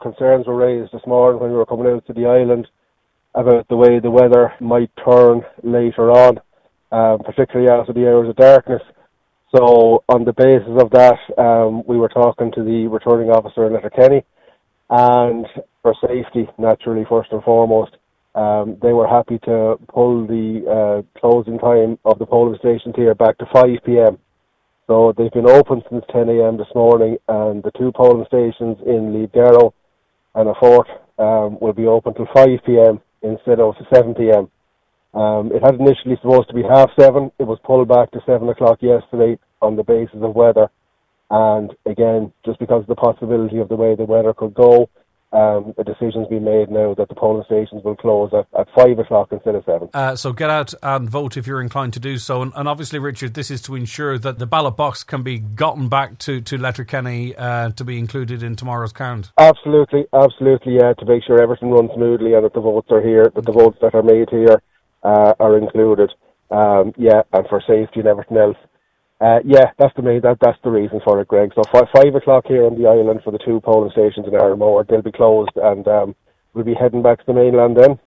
concerns were raised this morning when we were coming out to the island about the way the weather might turn later on, particularly after the hours of darkness. So on the basis of that, we were talking to the returning officer in Letterkenny, and for safety, naturally, first and foremost, they were happy to pull the closing time of the polling stations here back to 5 p.m. So they've been open since 10 a.m. this morning, and the 2 polling stations in Leeds and a Fort will be open till 5 p.m. instead of 7 p.m. It had initially supposed to be 7:30. It was pulled back to 7 o'clock yesterday on the basis of weather. And again, just because of the possibility of the way the weather could go, a decision's been made now that the polling stations will close at 5 o'clock instead of 7. So get out and vote if you're inclined to do so. And obviously, Richard, this is to ensure that the ballot box can be gotten back to Letterkenny to be included in tomorrow's count. Absolutely, yeah, to make sure everything runs smoothly and that the votes are here, that the votes that are made here are included. And for safety and everything else. That's the reason for it, Greg. So 5 o'clock here on the island for the 2 polling stations in Armagh, they'll be closed, and we'll be heading back to the mainland then.